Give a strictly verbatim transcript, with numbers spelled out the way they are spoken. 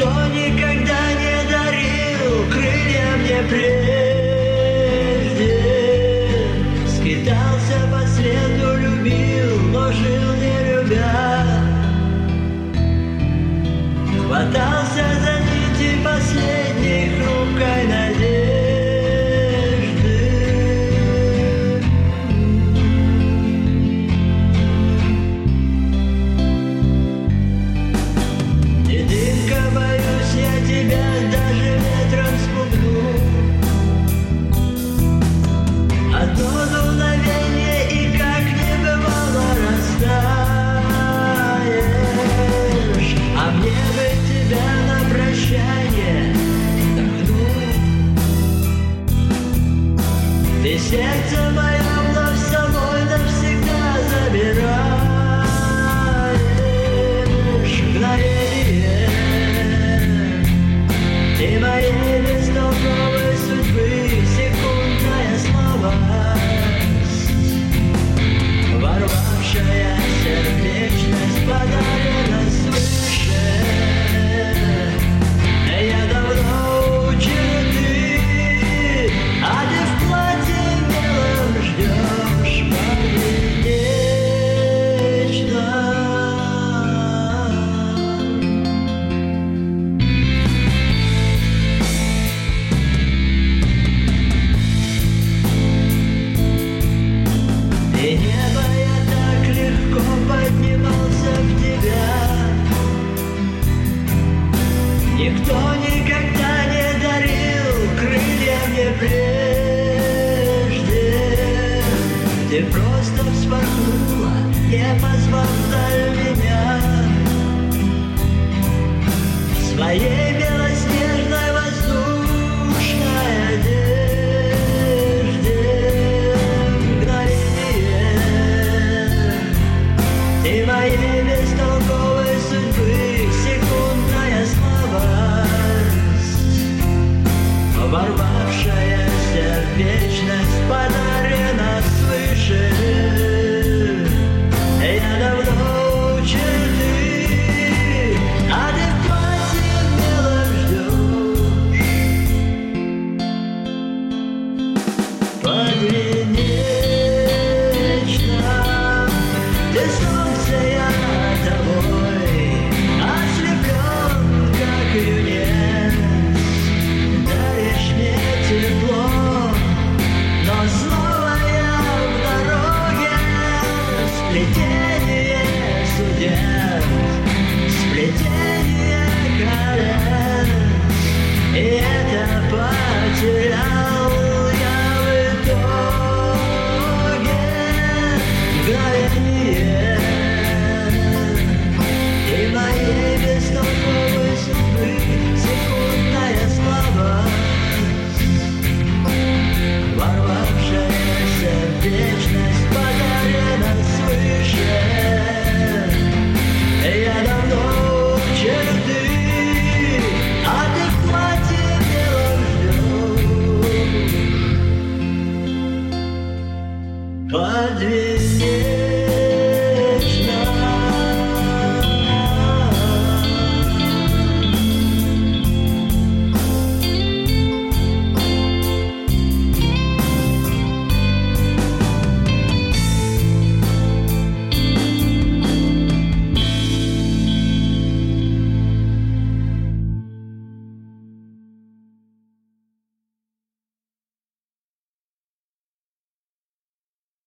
Никто никогда не дарил крылья мне прежде. Скитался по свету, любил, но жил не любя. Хватался за нити последней хрупкой надежды. И дымка, боюсь я тебя даже ветром спугну. Одно дуновение и как не бывало растаешь. А мне бы тебя на прощание вдохнуть. Ты сердце мое вновь с собой навсегда забираешь. Мгновение ты моей бестолковой судьбы, секундная слабость, ворвавшаяся в вечность, подарена свыше. Я давно ученый, а ты в платье белом ждешь бесконечно. И небо я так легко поднимался в тебя. Никто никогда не дарил крылья мне прежде. Ты просто вспорхнула, не позвав вдаль меня. В своей белоснежной воздушной одежде. Мгновение ты моей бестолковой судьбы, секундная слабость, ворвавшаяся в вечность, подарена свыше. Я давно ученый, а ты в платье белом ждешь подвенечно. Ты солнце, я тобой ослеплен, как юнец. Даришь мне тепло, но снова я в дороге. Сплетение